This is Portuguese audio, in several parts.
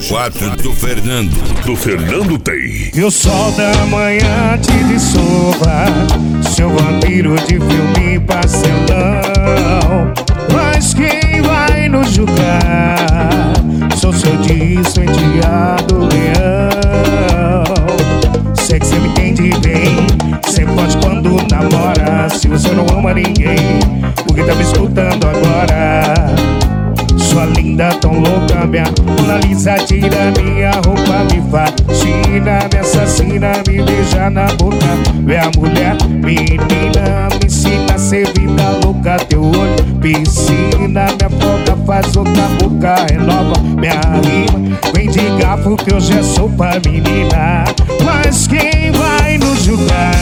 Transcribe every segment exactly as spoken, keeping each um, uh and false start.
quatro do Fernando. Do Fernando tem. E o sol da manhã te dissolva, seu vampiro de filme pastelão. Mas quem vai nos julgar? Sou seu despenteado leão. Sei que cê me entende bem, cê pode quando namora. Se você não ama ninguém, por que tá me escutando agora? Sua linda, tão louca, minha Mona Lisa, tira minha roupa, me fascina, me assassina, me beija na boca. Minha mulher, menina, me ensina a ser vida louca. Teu olho, piscina, me afoga, faz outra boca, renova minha rima. Vem de garfo que hoje é sopa, menina. Mas quem vai nos julgar?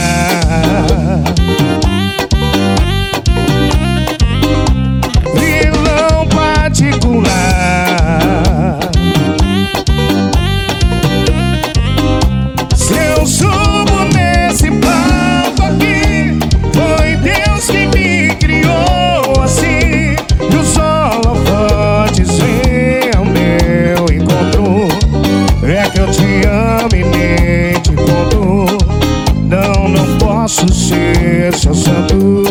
Se eu subo nesse palco aqui, foi Deus que me criou assim. E os holofotes vêm ao meu encontro. É que eu te amo e nem te conto. Não, não posso ser seu santo.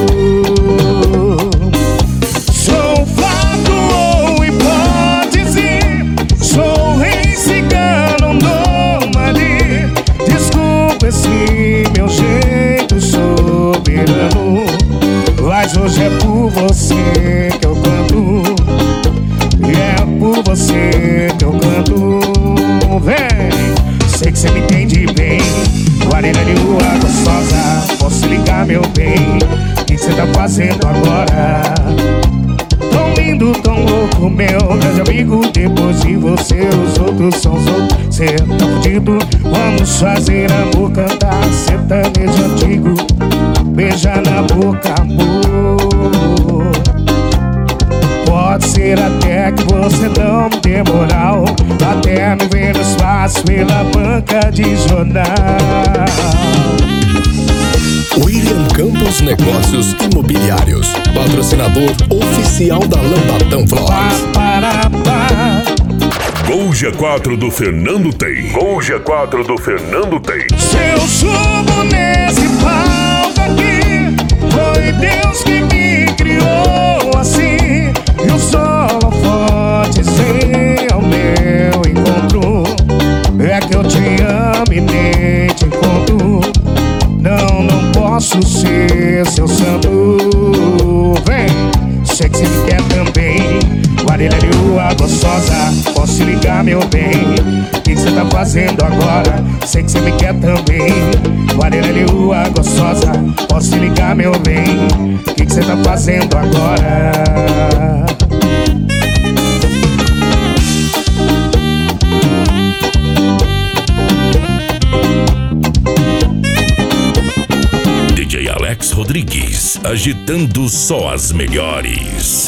Esse meu jeito soberano, mas hoje é por você que eu canto. E é por você que eu canto. Vem, sei que cê me entende bem. Guarina de rua gostosa, posso ligar meu bem? O que cê tá fazendo agora? Tão lindo, tão louco, meu grande amigo. Depois de você, os outros são os outros. Cê tá fudido, vamos fazer amor, cantar sertanejo antigo. Beija na boca, amor. Pode ser até que você não me dê moral, até me ver nos passos pela banca de jornal. William Campos Negócios Imobiliários, patrocinador oficial da Lambatão Flores. Gol G quatro do Fernando tem. Gol G quatro do Fernando tem. Se eu subo nesse palco aqui, foi Deus que me criou assim. E os holofotes vêm ao meu encontro. É que eu te amo e nem te conto. Não, não posso ser seu santo. Vem, sei que cê me quer também. Guarelha de rua gostosa, posso ligar meu bem? O que cê tá fazendo agora? Sei que cê me quer também. Guarelha de rua gostosa, posso ligar meu bem? O que cê tá fazendo agora? D J Alex Rodrigues, agitando só as melhores.